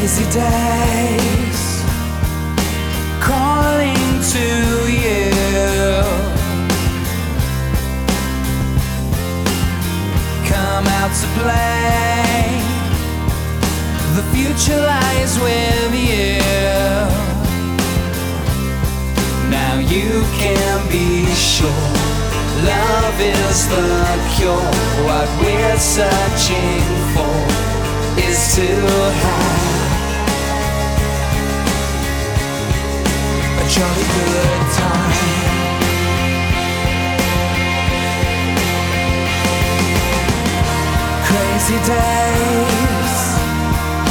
Lazy days calling to you. Come out to play. The future lies with you. Now you can be sure love is the cure. What we're searching for is to